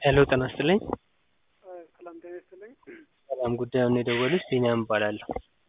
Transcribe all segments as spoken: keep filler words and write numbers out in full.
ሄሎ ጤና ይስጥልኝ። ሰላም ጤና ይስጥልኝ። ሰላም ጉዳዩን የደወሉት ቢኒያም እባላለሁ።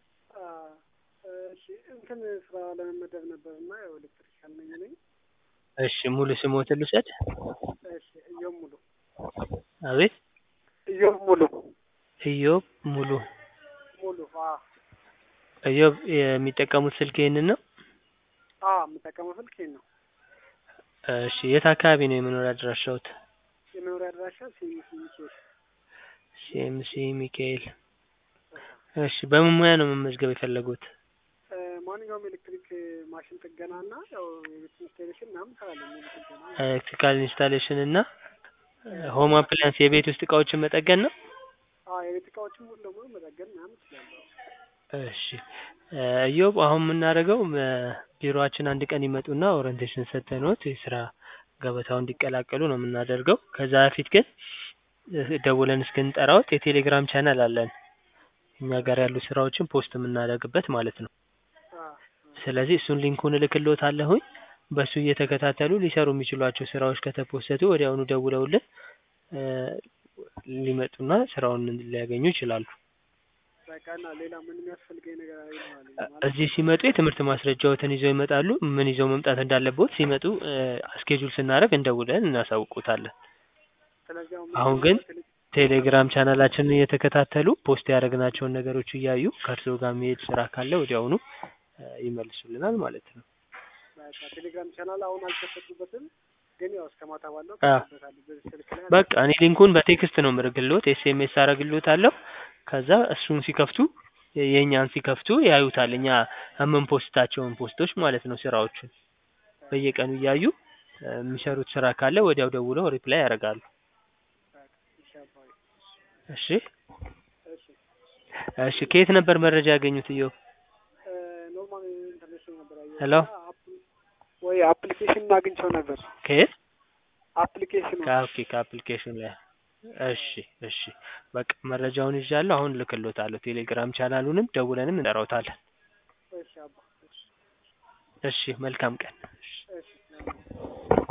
እሺ እንትን ስራ ለመመደብ ነበር እና ያው ኤሌክትሪሻን ነኝ እኔ። እሺ ሙሉ ስሞትን ልውሰድ? እሺ እዮብ ሙሉ። አቤት? እዮብ ሙሉ። እዮብ ሙሉ። ሙሉ አዎ። እዮብ የሚጠቀሙት ስልክ ይሄንን ነው? አዎ የምጠቀመው ስልክ ይሄን ነው። እሺ የት አካባቢ ነው የመኖሪያ አድራሻዎት? የመኖሪያ አድራሻ ሲኤምሲ ሚካኤል። ሲኤምሲ ሚካኤል። እሺ በምን ሙያ ነው መመዝገብ የፈለጉት? ማንኛውም ኤሌክትሪክ ማሽን ጥገና እና ያው የቤት ኢንስታሌሽን ምናምን እሰራለሁ። ሙሉ ጥገና ኤሌክትሪካል ኢንስታሌሽን እና ሆም አፕላያንስ የቤት ውስጥ እቃዎችን መጠገን ነው? አዎ የቤት እቃዎችን ሙሉ ለሙሉ መጠገን ምናምን እችላለሁ። እሺ እዮብ አሁን የምናደርገው ቢሮአችን አንድ ቀን ይመጡና ኦሪንቴሽን ሰጥተንዎት የስራ ገበታውን እንዲቀላቀሉ ነው የምናደርገው። ከዛ በፊት ግን ደውለን እስክንጠራዎት የቴሌግራም ቻናል አለን እኛ ጋር ያሉ ስራዎችን ፖስት የምናደርግበት ማለት ነው። ስለዚህ እሱን ሊንኩን እልክልዎታለሁኝ በሱ እየተከታተሉ ሊሰሩ የሚችሏቸው ስራዎች ከተፖሰቱ ወዲያውኑ ደውለውልን ሊመጡና ስራውን ሊያገኙ ይችላሉ። በቃ እና ሌላ ምን የሚያስፈልገኝ ነገር አይኖርም? እዚህ ሲመጡ የትምህርት ማስረጃዎትን ይዘው ይመጣሉ። ምን ይዘው መምጣት እንዳለብዎት ሲመጡ ስኬጁል ስናደርግ እንደውለን እናሳውቅዎታለን። ስለዚህ አሁን ግን ቴሌግራም ቻናላችንን እየተከታተሉ ፖስት ያደረግናቸውን ነገሮች እያዩ ከእርስዎ ጋር የሚሄድ ስራ ካለ ወዲያውኑ ይመልሱልናል ማለት ነው። በቃ ቴሌግራም ቻናል አሁን አልከፈትኩበትም፣ ግን ያው እስከ ማታ ባለው ከፈትበታለሁ በዚህ ስልክ ላይ። በቃ እኔ ሊንኩን በቴክስት ነው የምልክልዎት፣ ኤስኤምኤስ አደርግልዎታለሁ። ከዛ እሱን ሲከፍቱ የእኛን ሲከፍቱ ያዩታል፣ እኛ የምንፖስታቸውን ፖስቶች ማለት ነው። ስራዎቹን በየቀኑ እያዩ የሚሰሩት ስራ ካለ ወዲያው ደውለው ሪፕላይ ያደርጋሉ። እሺ እሺ ከየት ነበር መረጃ ያገኙት እዮብ? ኖርማል ኢንተርኔሽናል ነበር ያየሁት። ሄሎ ወይ አፕሊኬሽን አግኝቼው ነበር። ከየት? አፕሊኬሽን ከኦኬ ከአፕሊኬሽን ላይ። እሺ እሺ በቃ መረጃውን ይዣለሁ። አሁን ልክልዎታለሁ። ቴሌግራም ቻናሉንም ደውለንም እንጠራዎታለን። እሺ አባ። እሺ መልካም ቀን። እሺ